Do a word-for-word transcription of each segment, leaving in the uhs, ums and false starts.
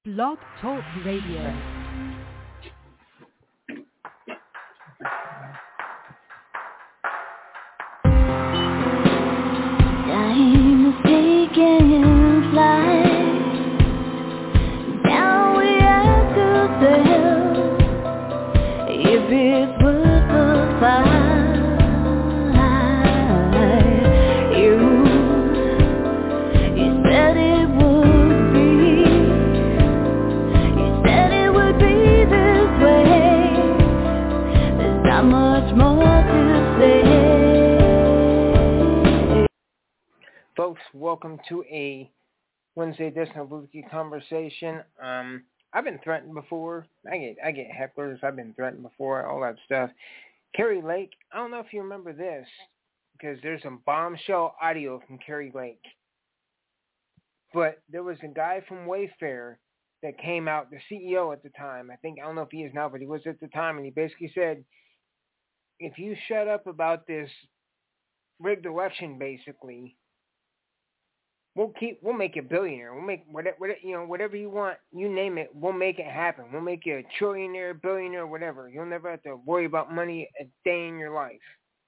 Blog Talk Radio. Time is taking flight. Now we have to tell if it's worth the fight. You, you said it would be. You said it would be this way. There's not much more to say. Folks, welcome to a Wednesday edition of Lucky Conversation. Um, I've been threatened before. I get I get hecklers. I've been threatened before, all that stuff. Kari Lake, I don't know if you remember this, because there's some bombshell audio from Kari Lake. But there was a guy from Wayfair that came out, the C E O at the time. I think, I don't know if he is now, but he was at the time, and he basically said, if you shut up about this rigged election, basically, We'll keep. We'll make you a billionaire. We'll make whatever, whatever, you know, whatever you want. You name it. We'll make it happen. We'll make you a trillionaire, billionaire, whatever. You'll never have to worry about money a day in your life.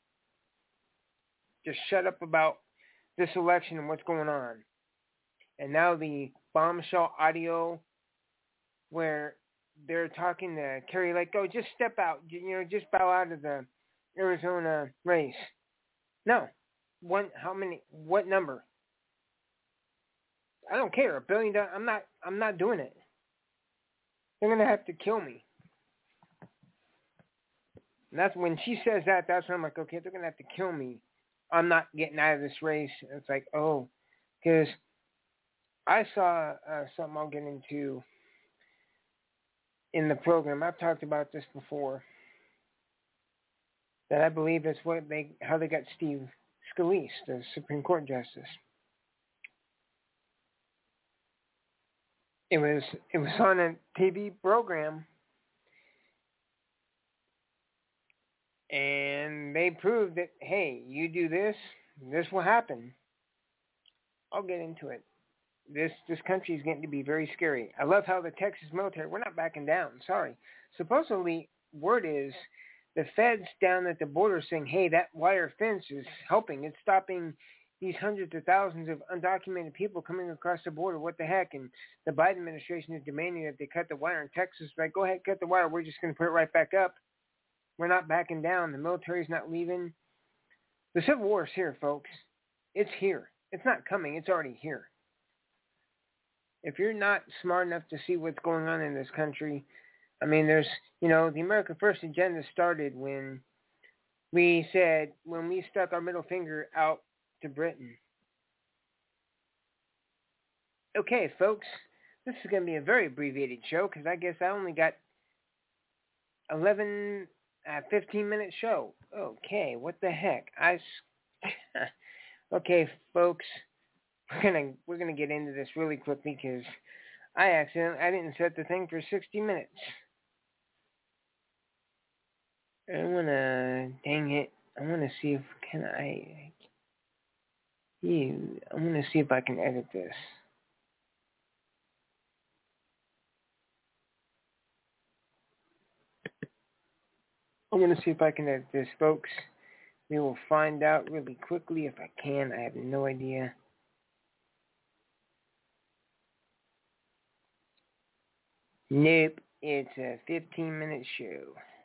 Just shut up about this election and what's going on. And now the bombshell audio, where they're talking to Kari Lake, oh, just step out. You know, just bow out of the Arizona race. No. One. How many? What number? I don't care. A billion dollars. I'm not. I'm not doing it. They're gonna have to kill me. And that's when she says that. That's when I'm like, okay, they're gonna have to kill me. I'm not getting out of this race. It's like, oh, because I saw uh, something I'll get into in the program. I've talked about this before. That I believe is what they, how they got Steve Scalise, the Supreme Court justice. It was it was on a T V program, and they proved that, hey, you do this, this will happen. I'll get into it. This this country is getting to be very scary. I love how the Texas military, we're not backing down, sorry. Supposedly, word is the feds down at the border saying, hey, that wire fence is helping. It's stopping these hundreds of thousands of undocumented people coming across the border. What the heck? And the Biden administration is demanding that they cut the wire in Texas. Like, go ahead, cut the wire. We're just going to put it right back up. We're not backing down. The military's not leaving. The Civil War is here, folks. It's here. It's not coming. It's already here. If you're not smart enough to see what's going on in this country, I mean, there's, you know, the America First agenda started when we said, when we stuck our middle finger out to Britain. Okay, folks, this is going to be a very abbreviated show because I guess I only got eleven, uh, fifteen minute show. Okay, what the heck? I okay, folks, we're gonna we're gonna get into this really quickly because I accidentally I didn't set the thing for sixty minutes. I wanna dang it. I wanna see if can I. You, I'm going to see if I can edit this. I'm going to see if I can edit this, folks. We will find out really quickly if I can. I have no idea. Nope, it's a fifteen minute show.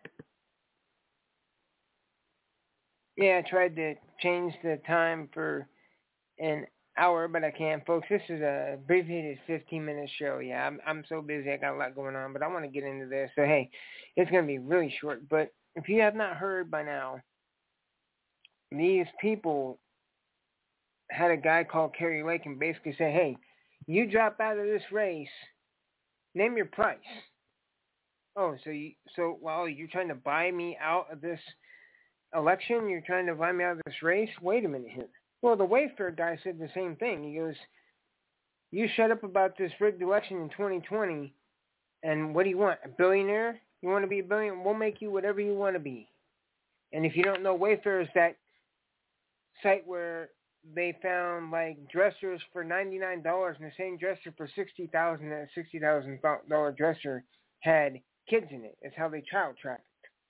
Yeah, I tried to change the time for an hour, but I can't, folks. This is a abbreviated fifteen minute show. Yeah, I'm I'm so busy. I got a lot going on, but I want to get into this. So, hey, it's going to be really short. But if you have not heard by now, these people had a guy call Kari Lake and basically say, hey, you drop out of this race, name your price. Oh, so you, so, well, you're trying to buy me out of this election? You're trying to buy me out of this race? Wait a minute here. Well, the Wayfair guy said the same thing. He goes, you shut up about this rigged election in twenty twenty, and what do you want, a billionaire? You want to be a billionaire? We'll make you whatever you want to be. And if you don't know, Wayfair is that site where they found like dressers for ninety-nine dollars, and the same dresser for sixty thousand dollars, that sixty thousand dollars dresser had kids in it. It's how they child trafficked.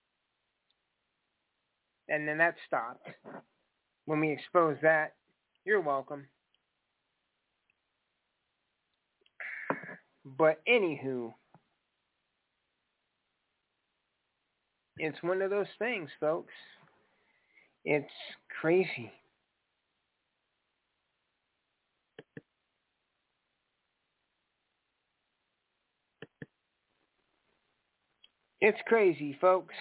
And then that stopped when we exposed that. You're welcome. But anywho, it's one of those things, folks. It's crazy. It's crazy, folks.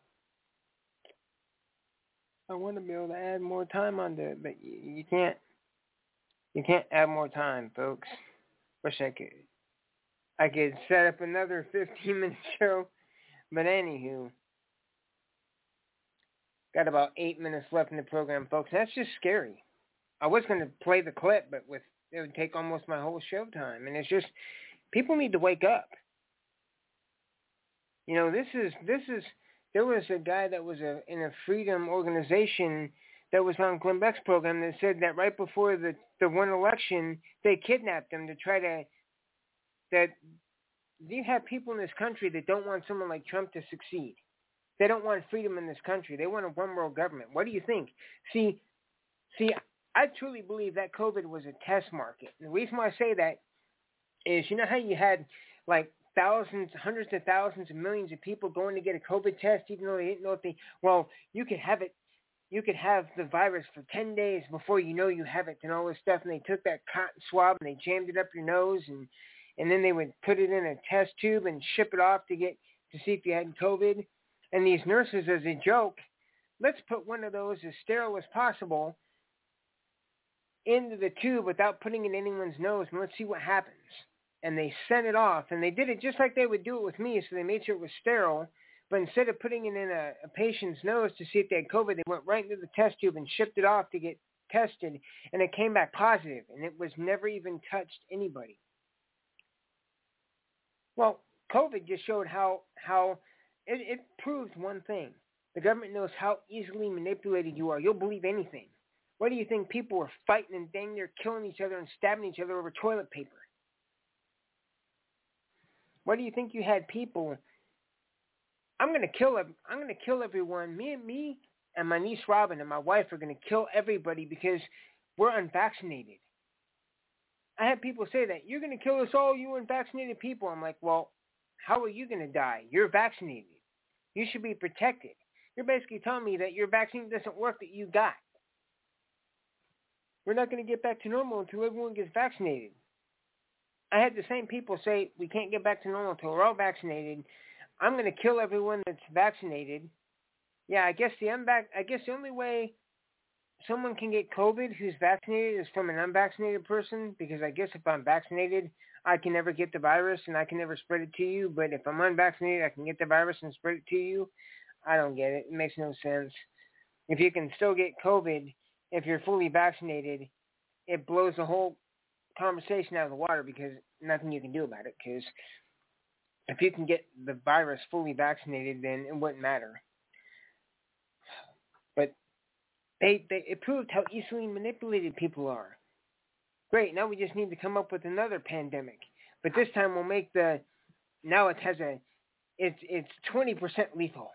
I want to be able to add more time onto it, but you, you can't. You can't add more time, folks. Wish I could. I could set up another fifteen-minute show, but anywho, got about eight minutes left in the program, folks. That's just scary. I was going to play the clip, but with it would take almost my whole show time, and it's just people need to wake up. You know, this is this is. There was a guy that was a, in a freedom organization that was on Glenn Beck's program that said that right before the the one election, they kidnapped him to try to. That you have people in this country that don't want someone like Trump to succeed. They don't want freedom in this country. They want a one-world government. What do you think? See, see, I truly believe that COVID was a test market. And the reason why I say that is, you know how you had like thousands, hundreds of thousands of millions of people going to get a COVID test, even though they didn't know if they, well, you could have it, you could have the virus for ten days before you know you have it and all this stuff. And they took that cotton swab and they jammed it up your nose and, and then they would put it in a test tube and ship it off to get to see if you had COVID. And these nurses, as a joke, let's put one of those as sterile as possible into the tube without putting it in anyone's nose, and let's see what happens. And they sent it off, and they did it just like they would do it with me, so they made sure it was sterile. But instead of putting it in a, a patient's nose to see if they had COVID, they went right into the test tube and shipped it off to get tested, and it came back positive, and it was never even touched anybody. Well, COVID just showed how, how it, it proved one thing. The government knows how easily manipulated you are. You'll believe anything. Why do you think people were fighting and dang near killing each other and stabbing each other over toilet paper? Why do you think you had people? I'm going to kill. I'm going to kill everyone. Me and me and my niece Robin and my wife are going to kill everybody because we're unvaccinated. I had people say that you're going to kill us all, you unvaccinated people. I'm like, well, how are you going to die? You're vaccinated. You should be protected. You're basically telling me that your vaccine doesn't work that you got. We're not going to get back to normal until everyone gets vaccinated. I had the same people say we can't get back to normal until we're all vaccinated. I'm going to kill everyone that's vaccinated. Yeah, I guess the unvac- I guess the only way someone can get COVID who's vaccinated is from an unvaccinated person, because I guess if I'm vaccinated, I can never get the virus and I can never spread it to you. But if I'm unvaccinated, I can get the virus and spread it to you. I don't get it. It makes no sense. If you can still get COVID if you're fully vaccinated, it blows the whole conversation out of the water because nothing you can do about it. Because if you can get the virus fully vaccinated, then it wouldn't matter. But they, they it proved how easily manipulated people are. Great, now we just need to come up with another pandemic. But this time we'll make the, now it has a, it's it's twenty percent lethal.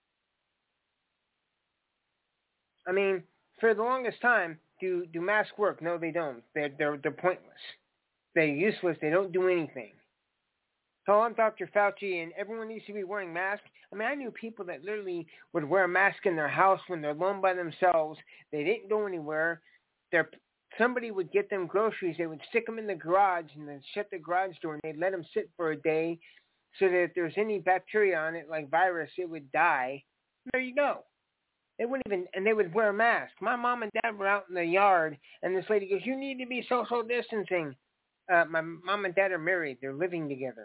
I mean, for the longest time, do do masks work? No, they don't. They're, they're, they're pointless. They're useless. They don't do anything. So I'm Doctor Fauci, and everyone needs to be wearing masks. I mean, I knew people that literally would wear a mask in their house when they're alone by themselves. They didn't go anywhere. They're, somebody would get them groceries. They would stick them in the garage and then shut the garage door, and they'd let them sit for a day so that if there's any bacteria on it, like virus, it would die. There you go. They wouldn't even, and they would wear a mask. My mom and dad were out in the yard, and this lady goes, "You need to be social distancing." Uh, my mom and dad are married. They're living together.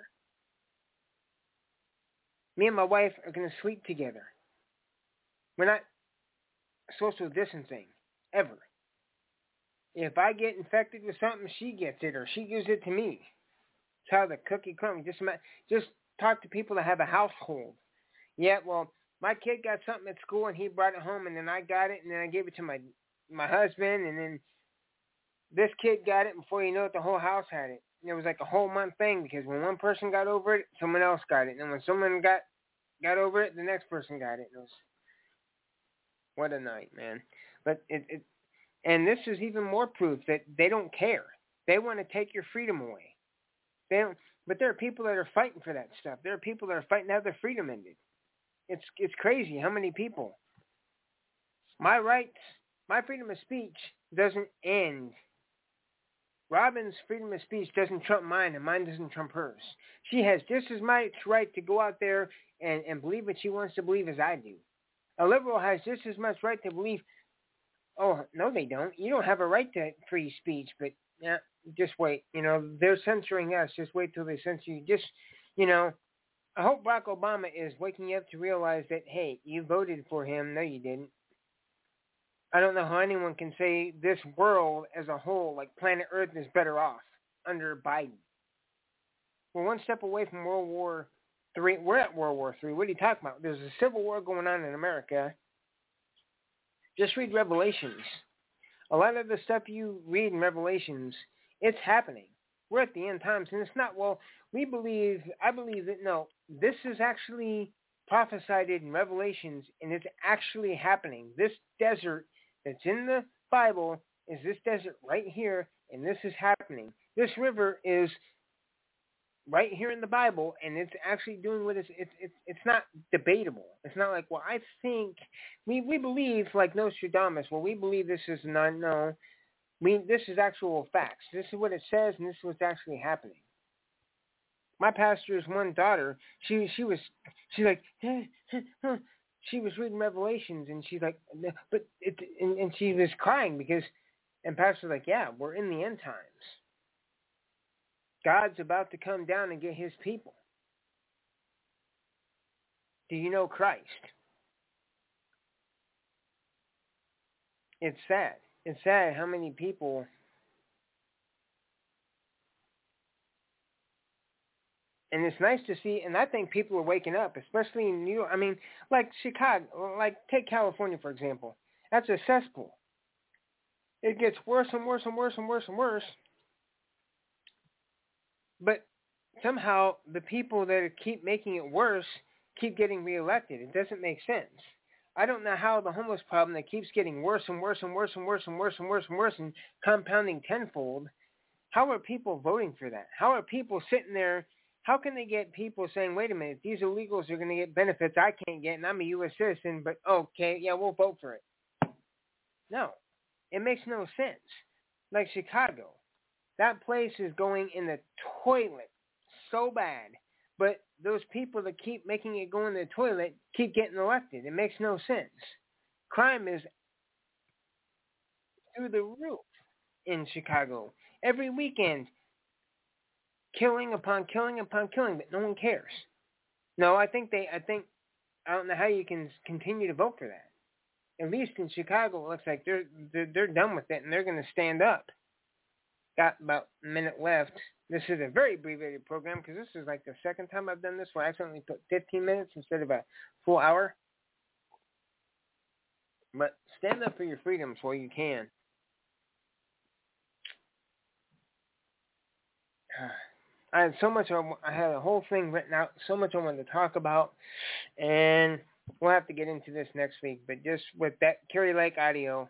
Me and my wife are going to sleep together. We're not social distancing, ever. If I get infected with something, she gets it, or she gives it to me. That's how the cookie crumbles. Just, just talk to people that have a household. Yeah, well, my kid got something at school, and he brought it home, and then I got it, and then I gave it to my my husband, and then This kid got it before you know it, the whole house had it. And it was like a whole month thing because when one person got over it, someone else got it. And when someone got got over it, the next person got it. It was what a night, man. But it, it and this is even more proof that they don't care. They want to take your freedom away. They don't, but there are people that are fighting for that stuff. There are people that are fighting to have their freedom ended. It's it's crazy how many people. My rights, my freedom of speech doesn't end. Robin's freedom of speech doesn't trump mine, and mine doesn't trump hers. She has just as much right to go out there and, and believe what she wants to believe as I do. A liberal has just as much right to believe, oh, no, they don't. You don't have a right to free speech, but yeah, just wait. You know, they're censoring us. Just wait till they censor you. Just, you know, I hope Barack Obama is waking you up to realize that, hey, you voted for him. No, you didn't. I don't know how anyone can say this world as a whole, like planet Earth, is better off under Biden. We're one step away from World War Three. We're at World War Three. What are you talking about? There's a civil war going on in America. Just read Revelations. A lot of the stuff you read in Revelations, it's happening. We're at the end times, and it's not, well, we believe, I believe that, no, this is actually prophesied in Revelations, and it's actually happening. This desert that's in the Bible is this desert right here, and this is happening. This river is right here in the Bible, and it's actually doing what it's it's it's, it's not debatable. It's not like, well, I think we we believe like Nostradamus. Well, we believe this is not no. We this is actual facts. This is what it says, and this is what's actually happening. My pastor's one daughter, she she was she's like. She was reading Revelations, and she's like, but it, and, and she was crying because, and Pastor's like, yeah, we're in the end times. God's about to come down and get his people. Do you know Christ? It's sad. It's sad how many people and it's nice to see, and I think people are waking up, especially in New York. I mean, like Chicago, like take California, for example. That's a cesspool. It gets worse and worse and worse and worse and worse. But somehow the people that keep making it worse keep getting reelected. It doesn't make sense. I don't know how the homeless problem that keeps getting worse and worse and worse and worse and worse and worse and worse and compounding tenfold, how are people voting for that? How are people sitting there? How can they get people saying, wait a minute, these illegals are going to get benefits I can't get, and I'm a U S citizen, but okay, yeah, we'll vote for it. No, it makes no sense. Like Chicago, that place is going in the toilet so bad, but those people that keep making it go in the toilet keep getting elected. It makes no sense. Crime is through the roof in Chicago. Every weekend, killing upon killing upon killing, but no one cares. No, I think they, I think, I don't know how you can continue to vote for that. At least in Chicago, it looks like they're, they're, they're done with it, and they're going to stand up. Got about a minute left. This is a very abbreviated program because this is like the second time I've done this where I accidentally put fifteen minutes instead of a full hour. But stand up for your freedoms while you can. I had so much, I had a whole thing written out, so much I wanted to talk about, and we'll have to get into this next week. But just with that Kari Lake audio,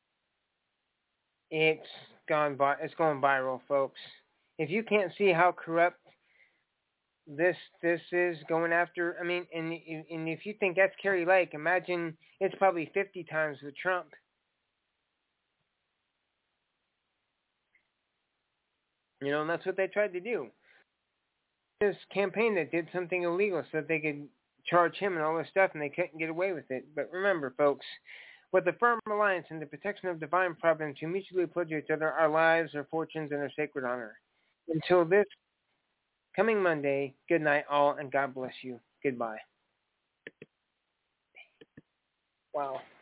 it's gone, it's going viral, folks. If you can't see how corrupt this this is going after, I mean, and and if you think that's Kari Lake, imagine it's probably fifty times with Trump. You know, and that's what they tried to do. This campaign that did something illegal so that they could charge him and all this stuff, and they couldn't get away with it. But remember, folks, with a firm reliance in the protection of divine providence, we mutually pledge each other our lives, our fortunes, and our sacred honor. Until this coming Monday, good night all, and God bless you. Goodbye. Wow.